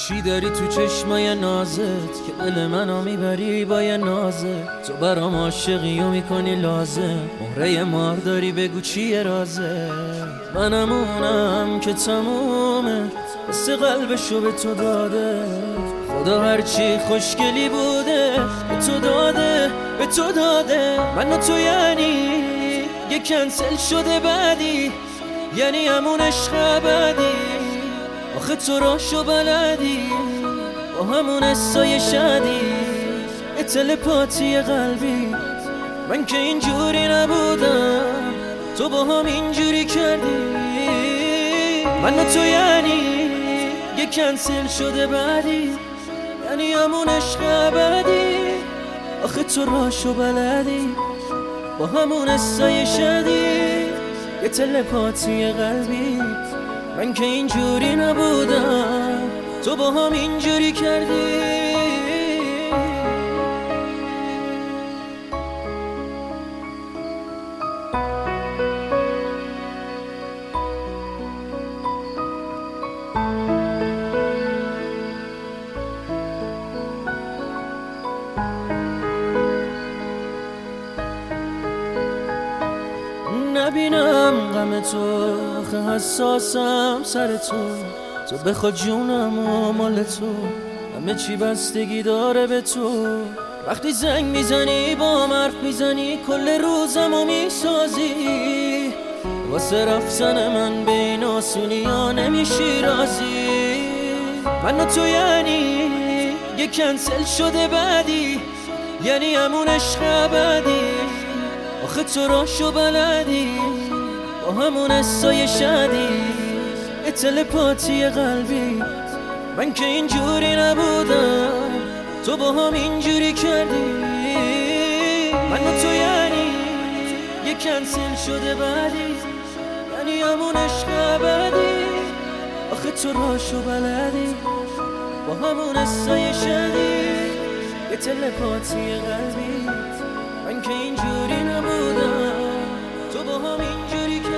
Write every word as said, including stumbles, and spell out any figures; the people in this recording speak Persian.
چی داری تو چشمای نازت که دل منو میبری با یه نازه؟ تو برام عاشقی و میکنی لازم، مهره مار داری بگو چیه رازه؟ منم اونم که تمومه مثل قلبشو به تو داده، خدا هرچی خوشگلی بوده به تو داده، به تو داده. من و تو یعنی یه کنسل شده بعدی، یعنی همون عشق ابدی. آخه تو راشو بلدی با همون حسای شدی، یه تلپاتی قلبی. من که اینجوری نبودم تو با هم اینجوری کردی. من و تو یعنی یه کنسل شده بعدی، یعنی همون عشق ابدی. آخه تو راشو بلدی با همون حسای شدی، یه تلپاتی قلبی. من که اینجوری نبودم تو با هم اینجوری کردی. نبینم غم تو، آخه حساسم سر تو. تو بخواد جونم و مال تو، همه چی بستگی داره به تو. وقتی زنگ میزنی با هم حرف میزنی، کل روزمو میسازی. واسه رفتن من به این آسونی ها نمیشی رازی. من و تو یعنی یه کنسل شده بعدی، یعنی همون عشق ابدی. آخه تو راشو بلدی با همون حسای شدی، یه تلپاتی قلبی. من که اینجوری نبودم تو با هم اینجوری کردی. من و تو یعنی یه کنسل شده بعدی، یعنی همون عشق ابدی. آخه تو راشو بلدی با همون حسای شدی، یه تلپاتی قلبی. من که اینجوری نبودم تو با هم اینجوری